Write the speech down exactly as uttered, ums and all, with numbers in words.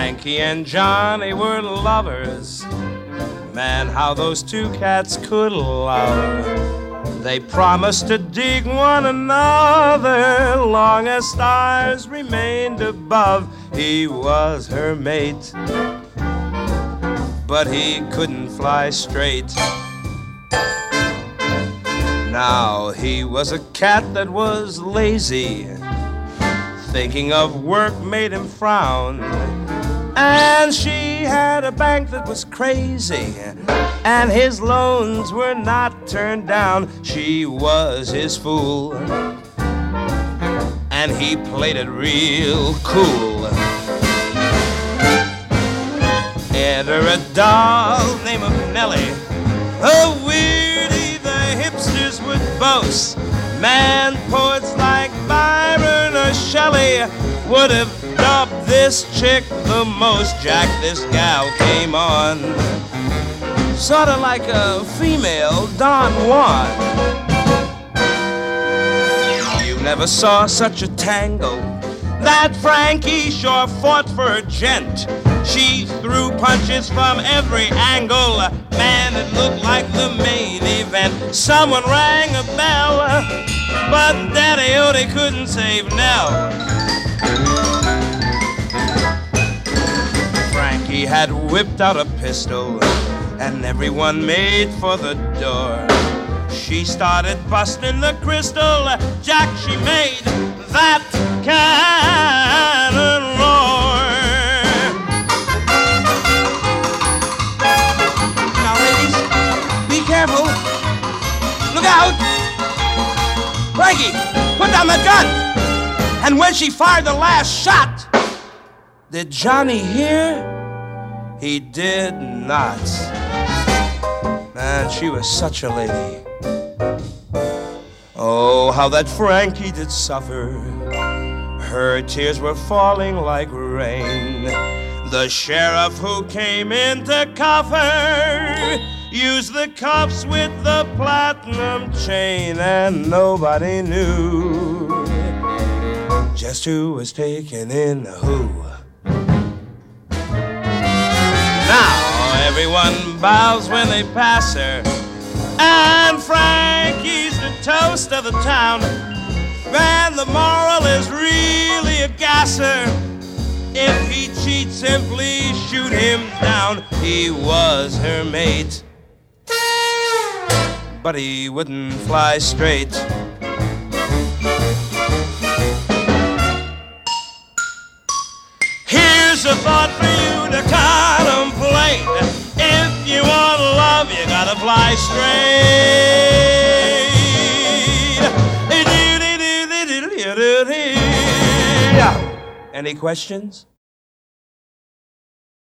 Frankie and Johnny were lovers. Man, how those two cats could love. They promised to dig one another long as stars remained above. He was her mate, but he couldn't fly straight. Now he was a cat that was lazy. Thinking of work made him frown. And she had a bank that was crazy, and his loans were not turned down. She was his fool, and he played it real cool. Enter a doll named Nellie, a weirdie the hipsters would boast. Man, poets like Byron or Shelley would have dubbed this chick the most. Jack, this gal came on sorta like a female Don Juan. You never saw such a tangle. That Frankie sure fought for a gent. She threw punches from every angle. Man, it looked like the main event. Someone rang a bell, but Daddy Odie couldn't save Nell. Frankie had whipped out a pistol, and everyone made for the door. She started busting the crystal. Jack, she made that cannon roar. Now, ladies, be careful. Look out! Frankie, put down that gun! And when she fired the last shot, did Johnny hear? He did not. Man, she was such a lady. Oh, how that Frankie did suffer. Her tears were falling like rain. The sheriff who came in to cuff her used the cuffs with the platinum chain, and nobody knew just who was taking in who. Now everyone bows when they pass her, and Frankie's the toast of the town. Man, the moral is really a gasser. If he cheats, simply shoot him down. He was her mate, but he wouldn't fly straight. Here's a thought for you to contemplate. If you want love, you gotta fly straight. Any questions?